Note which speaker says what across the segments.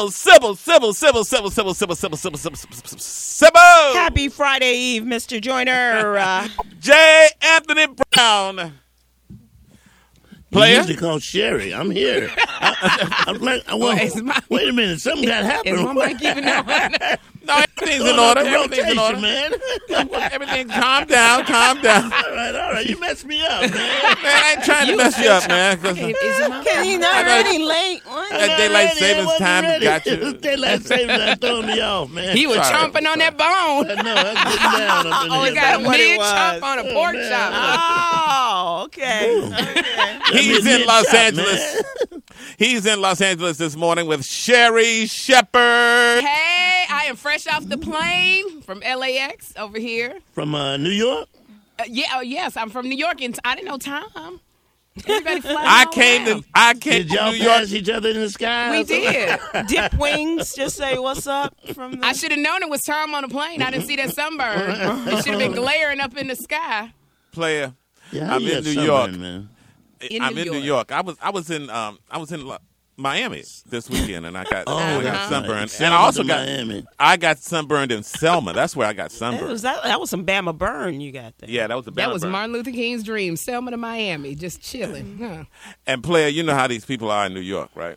Speaker 1: Sybil.
Speaker 2: Happy Friday Eve, Mr. Joyner.
Speaker 1: J. Anthony Brown. Player?
Speaker 3: Usually called Sherry. I'm here. I'm like, wait a minute. Something got happened.
Speaker 4: Is my mic even on?
Speaker 1: No, everything's in order. Everything's in order.
Speaker 3: Man.
Speaker 1: Everything, calm down.
Speaker 3: All right. You messed me up, man.
Speaker 1: Man, I ain't trying to mess you up, man.
Speaker 2: Can you not already late?
Speaker 1: That daylight savings time got you.
Speaker 3: Daylight savings time throwing me off, man.
Speaker 4: He was chomping on that bone.
Speaker 3: No, that's getting down up in
Speaker 4: Oh, he
Speaker 3: here.
Speaker 4: got a
Speaker 2: what it
Speaker 4: mid-chomp on a pork
Speaker 3: man.
Speaker 4: chop.
Speaker 2: Oh, okay.
Speaker 1: He's in Los Angeles. He's in Los Angeles this morning with Sherry Shepherd.
Speaker 4: Hey, I am fresh off the plane from LAX over here.
Speaker 3: From New York?
Speaker 4: Yes, I'm from New York, and I didn't know Tom. Everybody flying
Speaker 1: I
Speaker 4: all
Speaker 1: came
Speaker 4: around.
Speaker 1: to
Speaker 3: Did y'all
Speaker 1: New York.
Speaker 3: pass each other in the sky?
Speaker 4: We did.
Speaker 2: Dip wings. Just say what's up from the.
Speaker 4: I should have known it was Tom on the plane. I didn't see that sunburn. It should have been glaring up in the sky.
Speaker 1: Player.
Speaker 3: Yeah,
Speaker 1: I'm in New York.
Speaker 3: Man.
Speaker 1: I'm in New York. I was in Miami this weekend, and I got sunburned. And I also got
Speaker 3: Miami.
Speaker 1: I got sunburned in Selma. That's where I got sunburned.
Speaker 2: That was some Bama burn you got there.
Speaker 1: Yeah, that was the
Speaker 4: That was
Speaker 1: burn.
Speaker 4: Martin Luther King's dream. Selma to Miami, just chilling. Huh.
Speaker 1: And player, you know how these people are in New York, right?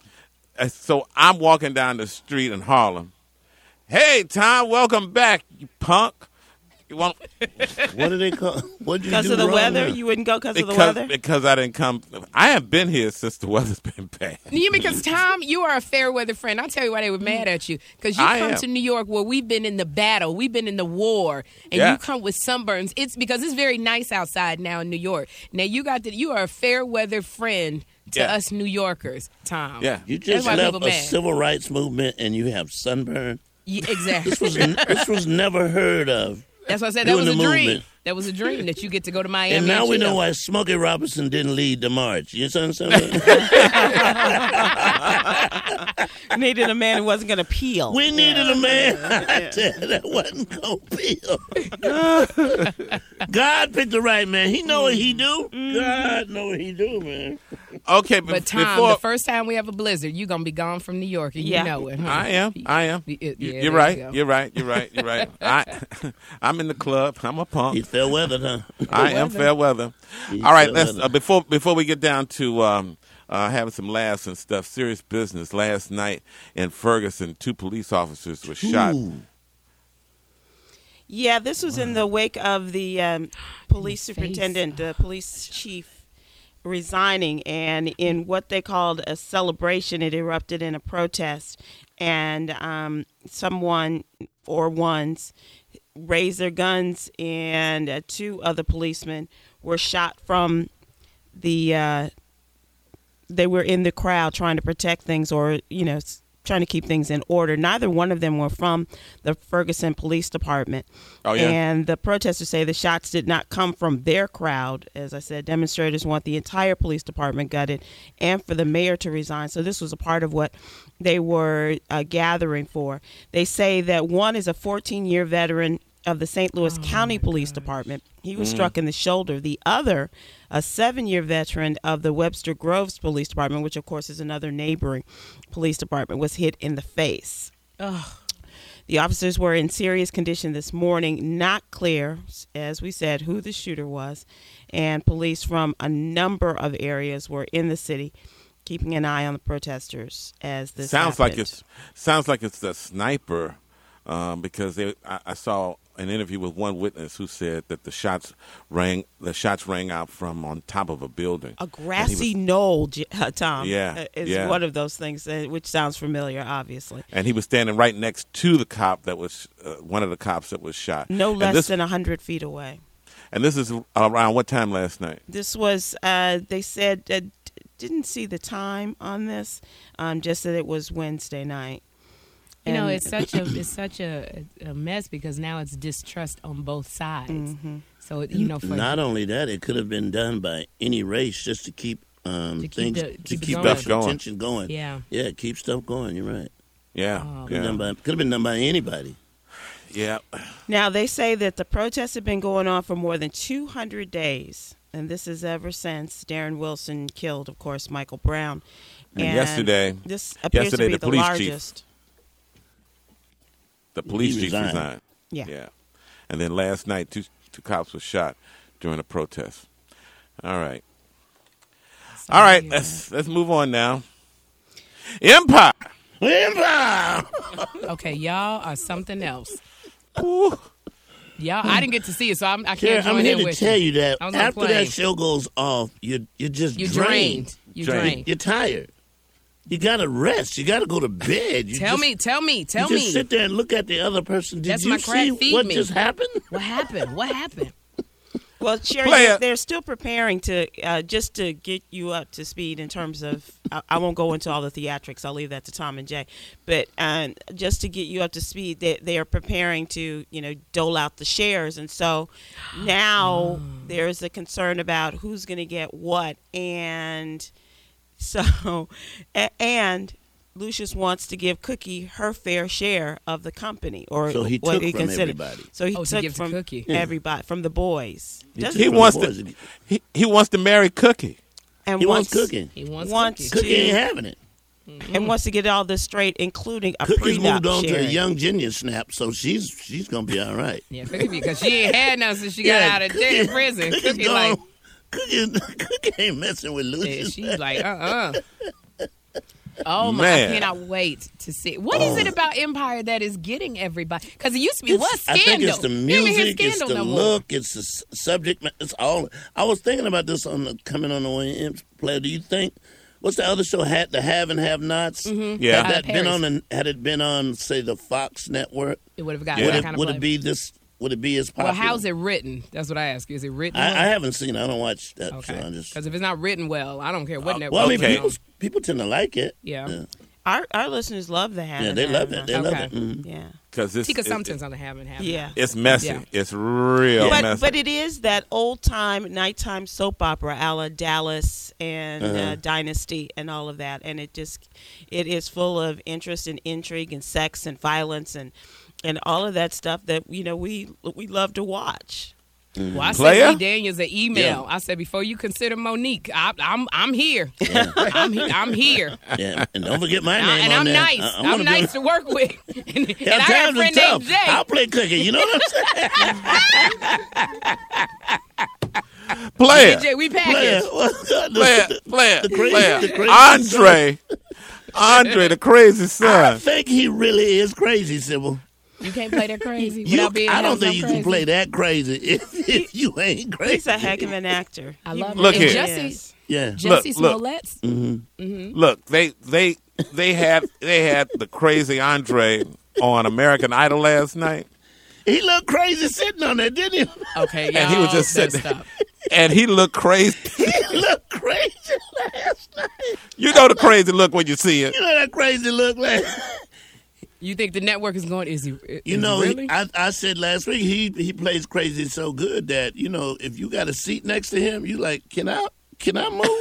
Speaker 1: So I'm walking down the street in Harlem. Hey, Tom, welcome back, you punk. You want?
Speaker 3: What do they call? What did you
Speaker 2: Because
Speaker 3: do
Speaker 2: of the
Speaker 3: wrong
Speaker 2: weather?
Speaker 3: now?
Speaker 2: You wouldn't go because of the weather?
Speaker 1: Because I didn't come. I haven't been here since the weather's been bad.
Speaker 4: Because, Tom, you are a fair weather friend. I'll tell you why they were mad at you. Because you come to New York where we've been in the battle, we've been in the war, and you come with sunburns. It's because it's very nice outside now in New York. Now, you are a fair weather friend to us New Yorkers, Tom.
Speaker 1: Yeah.
Speaker 3: You just
Speaker 4: That's why
Speaker 3: left
Speaker 4: people
Speaker 3: a
Speaker 4: mad.
Speaker 3: civil rights movement and you have sunburn.
Speaker 4: Yeah, exactly.
Speaker 3: This was never heard of.
Speaker 4: That's why I said that was a
Speaker 3: Doing the
Speaker 4: dream.
Speaker 3: movement.
Speaker 4: That was a dream that you get to go to Miami.
Speaker 3: And now we know
Speaker 4: chill.
Speaker 3: why Smokey Robinson didn't lead the march. You understand?
Speaker 2: Needed a man who wasn't going to peel.
Speaker 3: We needed a man that wasn't going to peel. God picked the right man. He know what he do. God know what he do, man.
Speaker 1: Okay,
Speaker 4: But Tom, the first time we have a blizzard, you're going to be gone from New York, and you know it. Huh?
Speaker 1: I am. You're right. You're right. I'm in the club. I'm a punk.
Speaker 3: He's fair weather, huh?
Speaker 1: I am fair weather. All right, let's before we get down to having some laughs and stuff. Serious business. Last night in Ferguson, 2 police officers were shot.
Speaker 3: Ooh.
Speaker 2: Yeah, this was in the wake of the police superintendent, the police chief resigning, and in what they called a celebration, it erupted in a protest, and someone or ones raised their guns, and 2 other policemen were shot from the they were in the crowd trying to protect things, or trying to keep things in order. Neither one of them were from the Ferguson Police Department.
Speaker 1: Oh, yeah?
Speaker 2: And the protesters say the shots did not come from their crowd. As I said, demonstrators want the entire police department gutted and for the mayor to resign. So this was a part of what they were gathering for. They say that one is a 14-year veteran of the St. Louis County Police Department. He was struck in the shoulder. The other, a 7-year veteran of the Webster Groves Police Department, which of course is another neighboring police department, was hit in the face. The officers were in serious condition this morning. Not clear, as we said, who the shooter was. And police from a number of areas were in the city keeping an eye on the protesters as this
Speaker 1: sounds
Speaker 2: happened.
Speaker 1: like it's a sniper, because I saw an interview with one witness who said that the shots rang out from on top of a building.
Speaker 2: A grassy knoll, Tom.
Speaker 1: is
Speaker 2: one of those things, which sounds familiar, obviously.
Speaker 1: And he was standing right next to the cop that was one of the cops that was shot.
Speaker 2: No less than 100 feet away.
Speaker 1: And this is around what time last night?
Speaker 2: This was, they said, didn't see the time on this, just that it was Wednesday night.
Speaker 4: It's such a mess because now it's distrust on both sides.
Speaker 2: Mm-hmm.
Speaker 4: So
Speaker 3: not only that, it could have been done by any race just to keep things to keep
Speaker 1: stuff going.
Speaker 3: Tension going.
Speaker 4: Yeah,
Speaker 3: keep stuff going. You're right.
Speaker 1: Yeah,
Speaker 3: could have been done by anybody.
Speaker 1: Yeah.
Speaker 2: Now they say that the protests have been going on for more than 200 days, and this is ever since Darren Wilson killed, of course, Michael Brown.
Speaker 1: And yesterday,
Speaker 2: this appears to be
Speaker 1: the
Speaker 2: the
Speaker 1: police
Speaker 2: largest.
Speaker 1: The police chief resigned.
Speaker 2: Yeah.
Speaker 1: And then last night, two cops were shot during a protest. All right. All right, let's move on now. Empire.
Speaker 4: Okay, y'all are something else.
Speaker 1: Ooh.
Speaker 4: Y'all, I didn't get to see it, so I can't
Speaker 3: Karen,
Speaker 4: join
Speaker 3: I'm here
Speaker 4: in
Speaker 3: to
Speaker 4: with
Speaker 3: tell
Speaker 4: you.
Speaker 3: you that after that show goes off, you're just drained.
Speaker 4: You're drained.
Speaker 3: You're tired. You gotta rest. You gotta go to bed.
Speaker 4: Tell me.
Speaker 3: You just sit there and look at the other person. Did
Speaker 4: That's
Speaker 3: you
Speaker 4: my crack.
Speaker 3: see
Speaker 4: Feed
Speaker 3: what
Speaker 4: me.
Speaker 3: just happened?
Speaker 4: What happened?
Speaker 2: Well, Sherry, they're still preparing to just to get you up to speed in terms of. I won't go into all the theatrics. I'll leave that to Tom and Jay. But just to get you up to speed, they are preparing to dole out the shares, and so now there's a concern about who's going to get what, and so and Lucius wants to give Cookie her fair share of the company, or
Speaker 3: so he
Speaker 2: what
Speaker 3: took
Speaker 2: he
Speaker 3: from
Speaker 2: considered.
Speaker 3: everybody.
Speaker 2: So he took from
Speaker 4: Cookie.
Speaker 2: everybody, from the boys.
Speaker 1: He wants to marry Cookie.
Speaker 2: And
Speaker 3: he wants Cookie.
Speaker 4: He wants
Speaker 2: Cookie.
Speaker 3: Cookie ain't having it.
Speaker 2: And wants to get all this straight, including a
Speaker 3: Cookie's
Speaker 2: prenup.
Speaker 3: moved on to a
Speaker 2: sharing.
Speaker 3: young Ginia snap, so she's gonna be all right.
Speaker 4: Yeah, Cookie, because she ain't had none since she got out of prison. Cookie like
Speaker 3: Cookie ain't messing with Lucius.
Speaker 4: she's like, Oh my!
Speaker 1: Man.
Speaker 4: I cannot wait to see. What is it about Empire that is getting everybody? Because it used to be Scandal.
Speaker 3: I think it's the
Speaker 4: You don't even hear
Speaker 3: music, it's
Speaker 4: Scandal
Speaker 3: the
Speaker 4: no more.
Speaker 3: look, it's the subject. It's all. I was thinking about this coming on the ONM player. Do you think? What's the other show? The Have and Have Nots.
Speaker 4: Mm-hmm.
Speaker 1: Yeah.
Speaker 3: Had it been on, say, the Fox network?
Speaker 4: It would have gotten that kind of
Speaker 3: Would
Speaker 4: play.
Speaker 3: it be this? Would it be as popular?
Speaker 4: Well, how's it written? That's what I ask you. Is it written?
Speaker 3: I
Speaker 4: well?
Speaker 3: haven't seen it. I don't watch that show.
Speaker 4: Okay.
Speaker 3: I just
Speaker 4: Because if it's not written well, I don't care what network.
Speaker 3: well, I mean,
Speaker 4: it's on.
Speaker 3: people tend to like it.
Speaker 4: Yeah.
Speaker 2: Our listeners love the Have.
Speaker 3: Yeah,
Speaker 2: and
Speaker 3: they
Speaker 2: Have
Speaker 3: love it.
Speaker 2: Nots.
Speaker 3: They love
Speaker 4: Okay.
Speaker 3: it. Mhm.
Speaker 2: Yeah.
Speaker 1: Because
Speaker 4: Tika Sumpton's on the Have and Have.
Speaker 2: Yeah.
Speaker 1: It's messy.
Speaker 4: Yeah.
Speaker 1: It's real messy.
Speaker 2: But it is that old time nighttime soap opera, a la Dallas and Dynasty and all of that, and it is full of interest and intrigue and sex and violence and all of that stuff that we love to watch.
Speaker 4: Well, I
Speaker 1: Player?
Speaker 4: sent Lee Daniels an email.
Speaker 3: Yeah.
Speaker 4: I said, before you consider Monique, I'm here. I'm here.
Speaker 3: Yeah, and don't forget my name
Speaker 4: And
Speaker 3: on
Speaker 4: I'm
Speaker 3: there.
Speaker 4: nice.
Speaker 3: I
Speaker 4: I'm
Speaker 3: wanna be-
Speaker 4: nice to work with. And
Speaker 3: Yeah,
Speaker 4: I got a
Speaker 3: times
Speaker 4: friend
Speaker 3: are tough.
Speaker 4: named Jay.
Speaker 3: I'll play Cookie. You know what I'm saying?
Speaker 1: Player.
Speaker 4: Jay, we package.
Speaker 1: Player.
Speaker 3: the crazy
Speaker 1: Andre, the crazy
Speaker 3: I
Speaker 1: son.
Speaker 3: think he really is crazy, Sybil.
Speaker 4: You can't play that crazy without being
Speaker 3: I don't think
Speaker 4: so
Speaker 3: you
Speaker 4: crazy.
Speaker 3: can play that crazy if you ain't crazy.
Speaker 2: He's a heck of an actor.
Speaker 4: I love
Speaker 1: Look
Speaker 4: it.
Speaker 1: here.
Speaker 4: And
Speaker 2: Yes.
Speaker 3: Yeah.
Speaker 4: Jesse
Speaker 1: Look.
Speaker 4: Smollett's.
Speaker 1: Look, they had the crazy Andre on American Idol last night,
Speaker 3: He looked crazy sitting on there, didn't he?
Speaker 4: Okay,
Speaker 1: and he was just sitting there, and he looked crazy.
Speaker 3: He looked crazy last night.
Speaker 1: You know the crazy look when you see it.
Speaker 3: You know that crazy look like.
Speaker 4: You think the network is going? Is he?
Speaker 3: You know,
Speaker 4: really?
Speaker 3: I said last week he plays crazy so good that if you got a seat next to him, you like, can I move? Can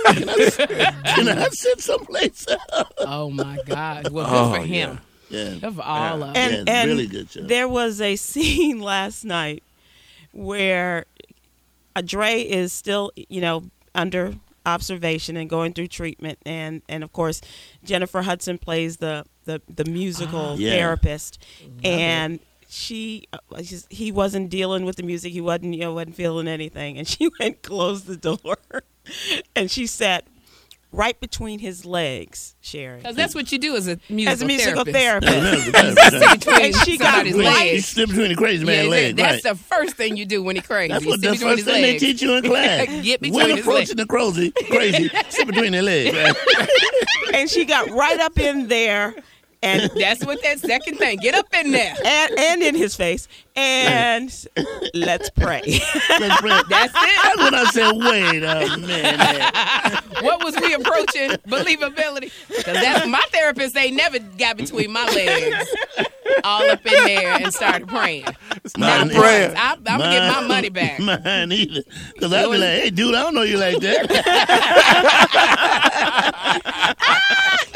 Speaker 3: I sit someplace else?
Speaker 4: Oh my God! Well, good for him.
Speaker 3: Yeah.
Speaker 4: Good for all of them.
Speaker 2: And,
Speaker 3: Yeah,
Speaker 2: and
Speaker 3: really good show.
Speaker 2: there was a scene last night where Dre is still, under observation and going through treatment, and of course Jennifer Hudson plays the musical
Speaker 3: Yeah.
Speaker 2: therapist, and he wasn't dealing with the music, he wasn't feeling anything, and she went and closed the door, and she sat right between his legs, Sherry.
Speaker 4: Because that's what you do as a musical
Speaker 2: therapist.
Speaker 4: Sit between
Speaker 2: And she got
Speaker 4: somebody's
Speaker 2: right-
Speaker 3: You
Speaker 4: legs.
Speaker 3: sit between the crazy man's legs.
Speaker 4: That's
Speaker 3: Right.
Speaker 4: the first thing you do when he crazy.
Speaker 3: That's
Speaker 4: You
Speaker 3: what
Speaker 4: sit
Speaker 3: the
Speaker 4: between
Speaker 3: first
Speaker 4: his
Speaker 3: thing they
Speaker 4: legs.
Speaker 3: teach you in class.
Speaker 4: Get between
Speaker 3: when
Speaker 4: his
Speaker 3: approaching the crazy, sit between their legs. Right?
Speaker 2: And she got right up in there, and
Speaker 4: That's what that second thing. Get up in there.
Speaker 2: and in his face, and let's pray.
Speaker 3: Let's pray.
Speaker 4: That's it.
Speaker 3: That's when I said, wait a minute.
Speaker 4: What was we approaching? Believability. Because that's my therapist ain't never got between my legs, all up in there and started praying.
Speaker 3: Mine
Speaker 4: Not
Speaker 1: praying.
Speaker 4: once. I'm gonna get my money back.
Speaker 3: Mine either. Because I'd be like, hey, dude, I don't know you like that.